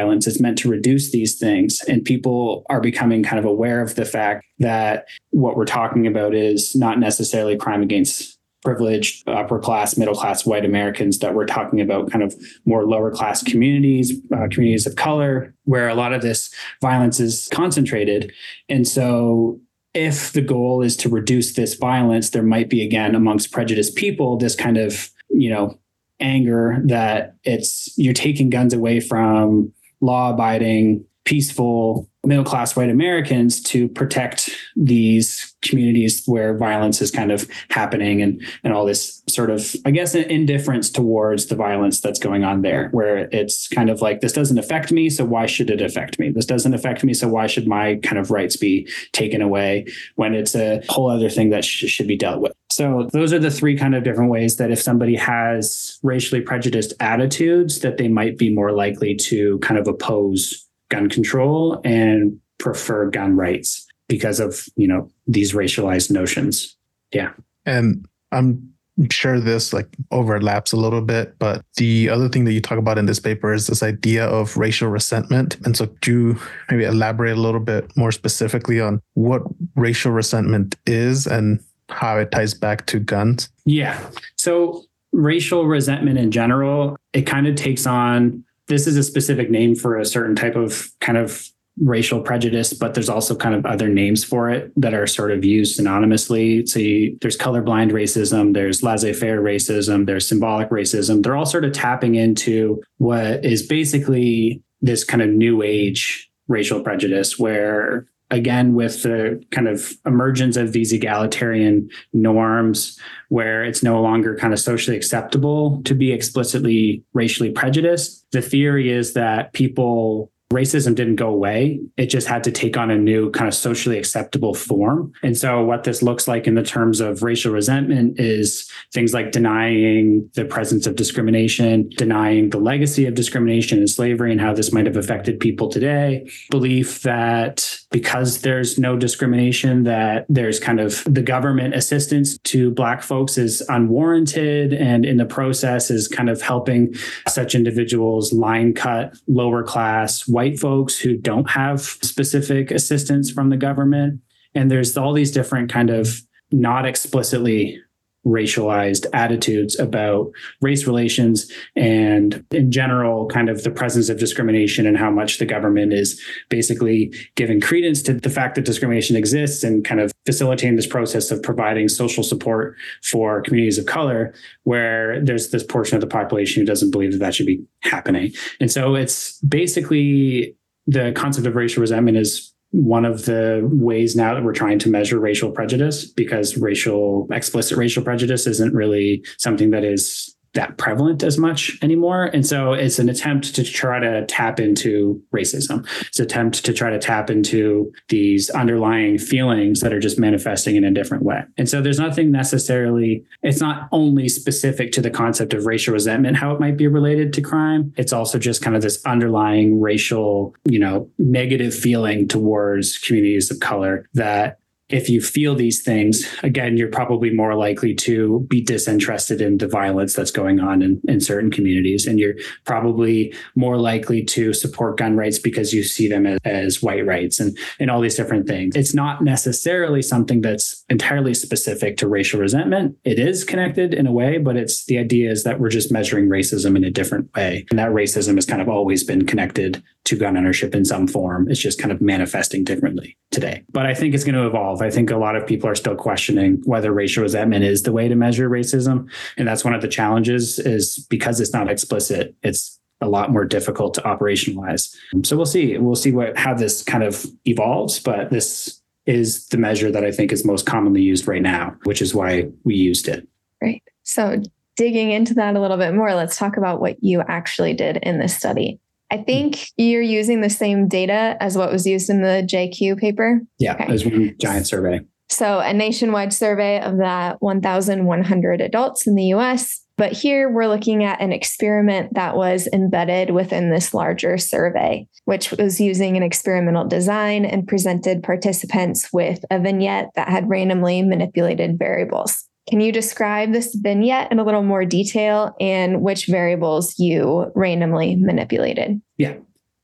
violence. It's meant to reduce these things. And people are becoming kind of aware of the fact that what we're talking about is not necessarily crime against privileged, upper class, middle class white Americans, that we're talking about kind of more lower class communities, uh, communities of color, where a lot of this violence is concentrated. And so if the goal is to reduce this violence, there might be, again, amongst prejudiced people, this kind of, you know, anger that it's you're taking guns away from law-abiding, peaceful, middle-class white Americans to protect these communities where violence is kind of happening, and, and all this sort of, I guess, indifference towards the violence that's going on there, where it's kind of like, this doesn't affect me, so why should it affect me? This doesn't affect me, so why should my kind of rights be taken away, when it's a whole other thing that sh- should be dealt with? So those are the three kind of different ways that if somebody has racially prejudiced attitudes, that they might be more likely to kind of oppose gun control and prefer gun rights because of, you know, these racialized notions. Yeah. And I'm sure this like overlaps a little bit, but the other thing that you talk about in this paper is this idea of racial resentment. And so could you maybe elaborate a little bit more specifically on what racial resentment is and how it ties back to guns? Yeah. So racial resentment in general, it kind of takes on, this is a specific name for a certain type of kind of racial prejudice, but there's also kind of other names for it that are sort of used synonymously. So you, there's colorblind racism, there's laissez-faire racism, there's symbolic racism. They're all sort of tapping into what is basically this kind of new age racial prejudice, where, again, with the kind of emergence of these egalitarian norms, where it's no longer kind of socially acceptable to be explicitly racially prejudiced, the theory is that people, racism didn't go away. It just had to take on a new kind of socially acceptable form. And so what this looks like in the terms of racial resentment is things like denying the presence of discrimination, denying the legacy of discrimination and slavery and how this might have affected people today, belief that because there's no discrimination, that there's kind of the government assistance to Black folks is unwarranted, and in the process is kind of helping such individuals line cut lower class white folks who don't have specific assistance from the government. And there's all these different kind of not explicitly racialized attitudes about race relations and in general kind of the presence of discrimination and how much the government is basically giving credence to the fact that discrimination exists and kind of facilitating this process of providing social support for communities of color, where there's this portion of the population who doesn't believe that that should be happening. And so it's basically the concept of racial resentment is one of the ways now that we're trying to measure racial prejudice, because racial, explicit racial prejudice isn't really something that is that prevalent as much anymore. And so it's an attempt to try to tap into racism. It's an attempt to try to tap into these underlying feelings that are just manifesting in a different way. And so there's nothing necessarily, it's not only specific to the concept of racial resentment, how it might be related to crime. It's also just kind of this underlying racial, you know, negative feeling towards communities of color that if you feel these things, again, you're probably more likely to be disinterested in the violence that's going on in, in certain communities. And you're probably more likely to support gun rights because you see them as, as white rights and, and all these different things. It's not necessarily something that's entirely specific to racial resentment. It is connected in a way, but it's the idea is that we're just measuring racism in a different way. And that racism has kind of always been connected to gun ownership in some form. It's just kind of manifesting differently today. But I think it's going to evolve. I think a lot of people are still questioning whether racial resentment is the way to measure racism. And that's one of the challenges, is because it's not explicit, it's a lot more difficult to operationalize. So we'll see. We'll see what how this kind of evolves. But this is the measure that I think is most commonly used right now, which is why we used it. Right. So digging into that a little bit more, let's talk about what you actually did in this study. I think you're using the same data as what was used in the J Q paper. Yeah, okay. It was one giant survey. So a nationwide survey of that one thousand one hundred adults in the U S. But here we're looking at an experiment that was embedded within this larger survey, which was using an experimental design and presented participants with a vignette that had randomly manipulated variables. Can you describe this vignette in a little more detail and which variables you randomly manipulated? Yeah.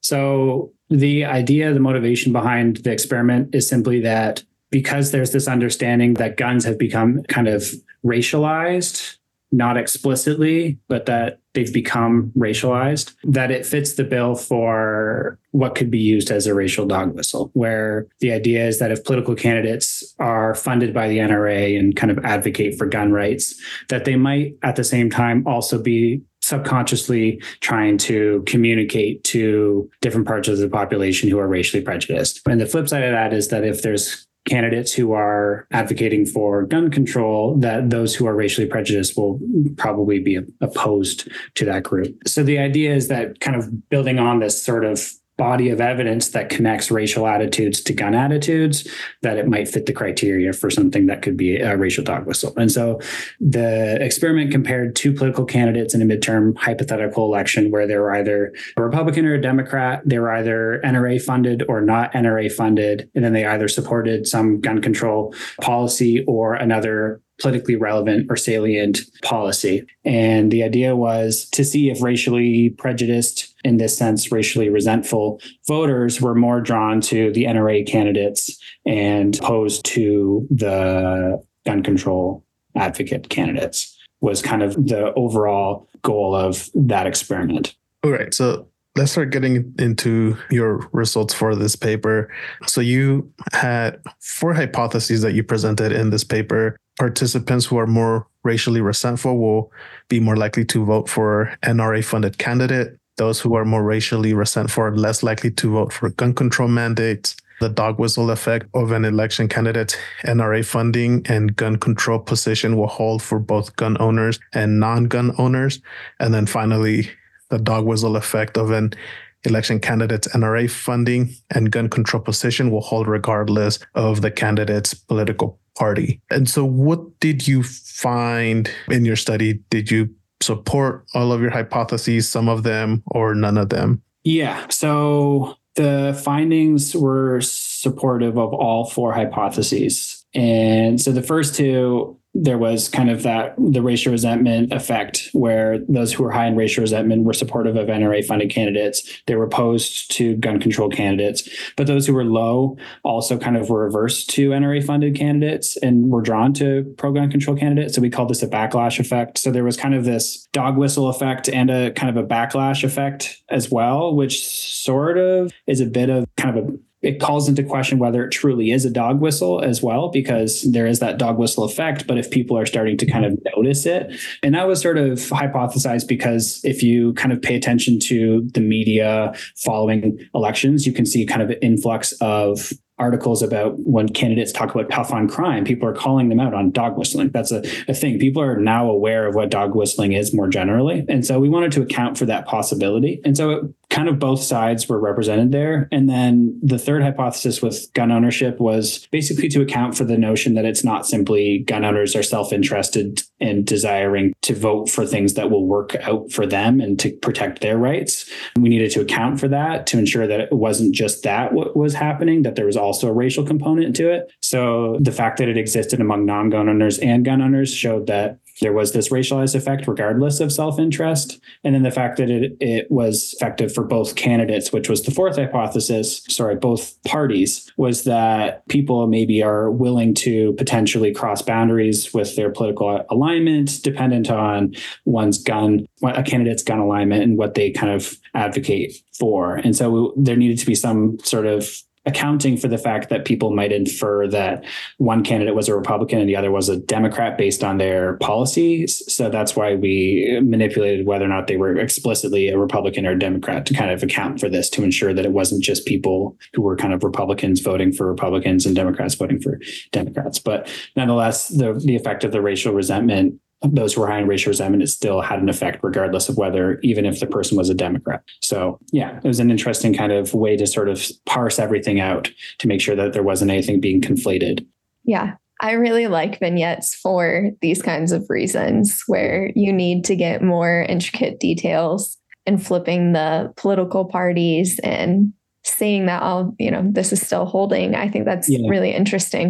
So the idea, the motivation behind the experiment is simply that because there's this understanding that guns have become kind of racialized, not explicitly, but that they've become racialized, that it fits the bill for what could be used as a racial dog whistle, where the idea is that if political candidates are funded by the N R A and kind of advocate for gun rights, that they might at the same time also be subconsciously trying to communicate to different parts of the population who are racially prejudiced. And the flip side of that is that if there's candidates who are advocating for gun control, that those who are racially prejudiced will probably be opposed to that group. So the idea is that kind of building on this sort of body of evidence that connects racial attitudes to gun attitudes, that it might fit the criteria for something that could be a racial dog whistle. And so the experiment compared two political candidates in a midterm hypothetical election where they were either a Republican or a Democrat. They were either N R A funded or not N R A funded. And then they either supported some gun control policy or another politically relevant or salient policy. And the idea was to see if racially prejudiced, in this sense, racially resentful voters were more drawn to the N R A candidates and opposed to the gun control advocate candidates, was kind of the overall goal of that experiment. All right. So let's start getting into your results for this paper. So you had four hypotheses that you presented in this paper. Participants who are more racially resentful will be more likely to vote for N R A-funded candidate. Those who are more racially resentful are less likely to vote for gun control mandates. The dog whistle effect of an election candidate's N R A funding and gun control position will hold for both gun owners and non-gun owners. And then finally, the dog whistle effect of an election candidate's N R A funding and gun control position will hold regardless of the candidate's political party. And so what did you find in your study? Did you support all of your hypotheses, some of them, or none of them? Yeah. So the findings were supportive of all four hypotheses. And so the first two, there was kind of that the racial resentment effect where those who were high in racial resentment were supportive of N R A funded candidates. They were opposed to gun control candidates, but those who were low also kind of were averse to N R A funded candidates and were drawn to pro gun control candidates. So we called this a backlash effect. So there was kind of this dog whistle effect and a kind of a backlash effect as well, which sort of is a bit of kind of a it calls into question whether it truly is a dog whistle as well, because there is that dog whistle effect. But if people are starting to kind of notice it, and that was sort of hypothesized because if you kind of pay attention to the media following elections, you can see kind of an influx of articles about when candidates talk about tough on crime, people are calling them out on dog whistling. That's a, a thing. People are now aware of what dog whistling is more generally. And so we wanted to account for that possibility. And so it, kind of both sides were represented there. And then the third hypothesis with gun ownership was basically to account for the notion that it's not simply gun owners are self-interested and desiring to vote for things that will work out for them and to protect their rights. We needed to account for that to ensure that it wasn't just that what was happening, that there was also a racial component to it. So the fact that it existed among non-gun owners and gun owners showed that there was this racialized effect regardless of self-interest. And then the fact that it, it was effective for both candidates, which was the fourth hypothesis, sorry, both parties, was that people maybe are willing to potentially cross boundaries with their political alignment, dependent on one's gun, a candidate's gun alignment and what they kind of advocate for. And so there needed to be some sort of accounting for the fact that people might infer that one candidate was a Republican and the other was a Democrat based on their policies. So that's why we manipulated whether or not they were explicitly a Republican or a Democrat to kind of account for this, to ensure that it wasn't just people who were kind of Republicans voting for Republicans and Democrats voting for Democrats. But nonetheless, the, the effect of the racial resentment, those who were high in racial resentment, it still had an effect regardless of whether, even if the person was a Democrat. So yeah, it was an interesting kind of way to sort of parse everything out to make sure that there wasn't anything being conflated. Yeah. I really like vignettes for these kinds of reasons where you need to get more intricate details and flipping the political parties and seeing that all, you know, this is still holding. I think that's yeah. really interesting.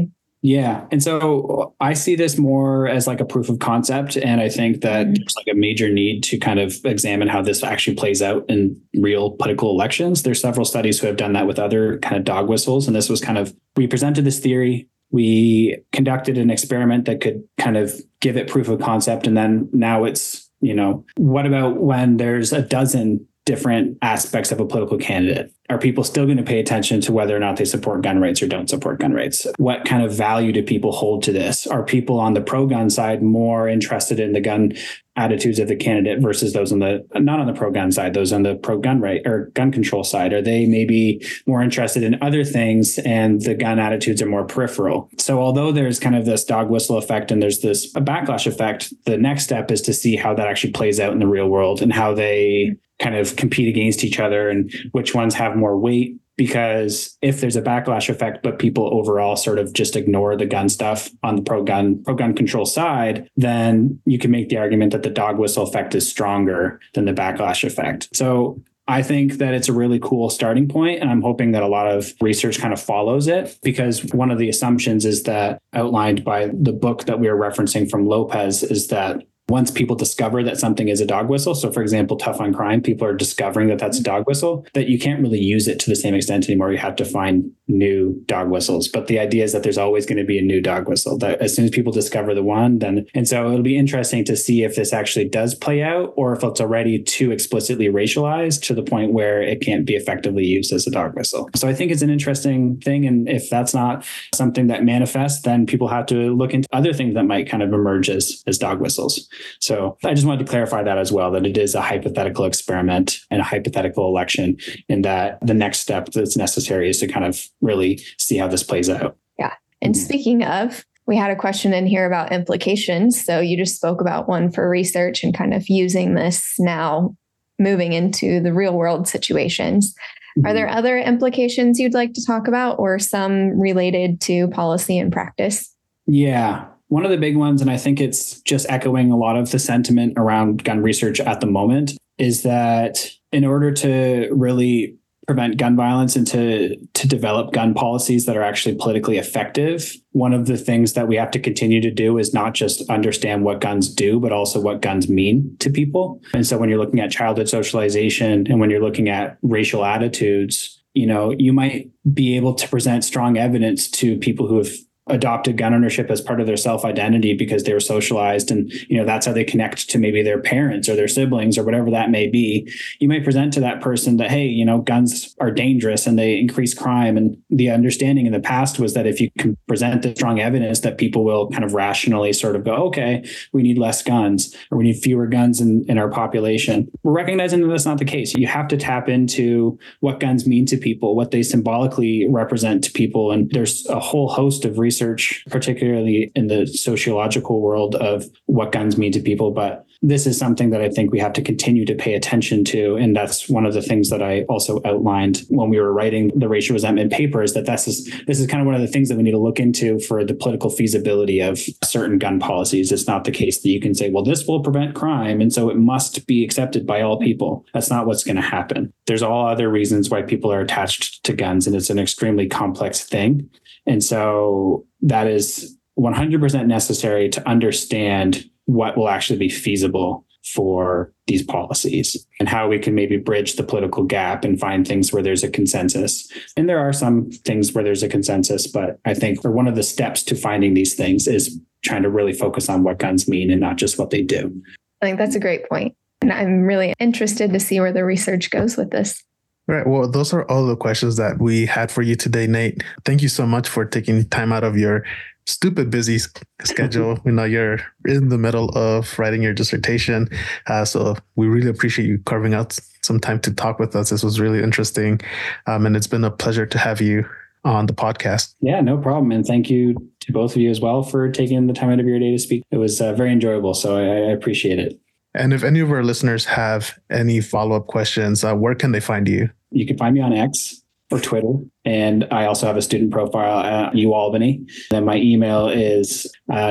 Yeah. And so I see this more as like a proof of concept. And I think that there's like a major need to kind of examine how this actually plays out in real political elections. There's several studies who have done that with other kind of dog whistles. And this was kind of, we presented this theory, we conducted an experiment that could kind of give it proof of concept. And then now it's, you know, what about when there's a dozen different aspects of a political candidate? Are people still going to pay attention to whether or not they support gun rights or don't support gun rights? What kind of value do people hold to this? Are people on the pro-gun side more interested in the gun attitudes of the candidate versus those on the, not on the pro-gun side, those on the pro-gun right or gun control side? Are they maybe more interested in other things and the gun attitudes are more peripheral? So although there's kind of this dog whistle effect and there's this a backlash effect, the next step is to see how that actually plays out in the real world and how they kind of compete against each other and which ones have more weight. Because if there's a backlash effect, but people overall sort of just ignore the gun stuff on the pro-gun pro-gun control side, then you can make the argument that the dog whistle effect is stronger than the backlash effect. So I think that it's a really cool starting point, and I'm hoping that a lot of research kind of follows it, because one of the assumptions is that outlined by the book that we were referencing from Lopez is that once people discover that something is a dog whistle, so for example, Tough on Crime, people are discovering that that's a dog whistle, that you can't really use it to the same extent anymore. You have to find new dog whistles. But the idea is that there's always going to be a new dog whistle, that as soon as people discover the one, then, and so it'll be interesting to see if this actually does play out or if it's already too explicitly racialized to the point where it can't be effectively used as a dog whistle. So I think it's an interesting thing. And if that's not something that manifests, then people have to look into other things that might kind of emerge as, as dog whistles. So I just wanted to clarify that as well, that it is a hypothetical experiment and a hypothetical election, and that the next step that's necessary is to kind of really see how this plays out. Yeah. And mm-hmm. Speaking of, we had a question in here about implications. So you just spoke about one for research and kind of using this now moving into the real world situations. Mm-hmm. Are there other implications you'd like to talk about or some related to policy and practice? Yeah. One of the big ones, and I think it's just echoing a lot of the sentiment around gun research at the moment, is that in order to really prevent gun violence and to, to develop gun policies that are actually politically effective, one of the things that we have to continue to do is not just understand what guns do, but also what guns mean to people. And so when you're looking at childhood socialization and when you're looking at racial attitudes, you know, you might be able to present strong evidence to people who have adopted gun ownership as part of their self-identity because they were socialized and, you know, that's how they connect to maybe their parents or their siblings or whatever that may be. You may present to that person that, hey, you know, guns are dangerous and they increase crime. And the understanding in the past was that if you can present the strong evidence that people will kind of rationally sort of go, okay, we need less guns or we need fewer guns in, in our population. We're recognizing that that's not the case. You have to tap into what guns mean to people, what they symbolically represent to people. And there's a whole host of research research, particularly in the sociological world of what guns mean to people. But this is something that I think we have to continue to pay attention to. And that's one of the things that I also outlined when we were writing the racial resentment paper, is that this is, this is kind of one of the things that we need to look into for the political feasibility of certain gun policies. It's not the case that you can say, well, this will prevent crime, and so it must be accepted by all people. That's not what's going to happen. There's all other reasons why people are attached to guns, and it's an extremely complex thing. And so that is one hundred percent necessary to understand what will actually be feasible for these policies and how we can maybe bridge the political gap and find things where there's a consensus. And there are some things where there's a consensus, but I think one of the steps to finding these things is trying to really focus on what guns mean and not just what they do. I think that's a great point. And I'm really interested to see where the research goes with this. Right. Well, those are all the questions that we had for you today, Nate. Thank you so much for taking time out of your stupid busy schedule. You know, you're in the middle of writing your dissertation. Uh, so we really appreciate you carving out some time to talk with us. This was really interesting. Um, and it's been a pleasure to have you on the podcast. Yeah, no problem. And thank you to both of you as well for taking the time out of your day to speak. It was uh, very enjoyable. So I, I appreciate it. And if any of our listeners have any follow-up questions, uh, where can they find you? You can find me on X or Twitter. And I also have a student profile at UAlbany. Then my email is uh,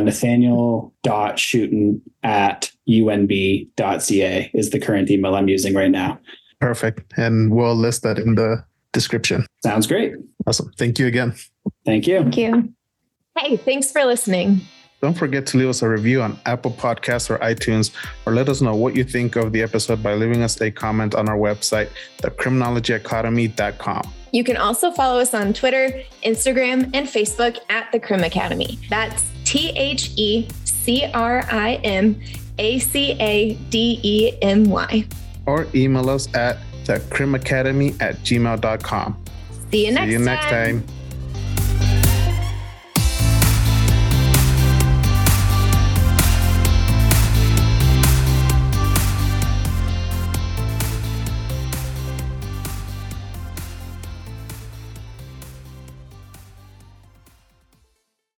nathaniel.shooten at unb.ca is the current email I'm using right now. Perfect. And we'll list that in the description. Sounds great. Awesome. Thank you again. Thank you. Thank you. Hey, thanks for listening. Don't forget to leave us a review on Apple Podcasts or iTunes, or let us know what you think of the episode by leaving us a comment on our website, the criminology academy dot com. You can also follow us on Twitter, Instagram, and Facebook at The Crim Academy. That's T H E C R I M A C A D E M Y. Or email us at the crim academy at gmail dot com. See you next See you next time. time.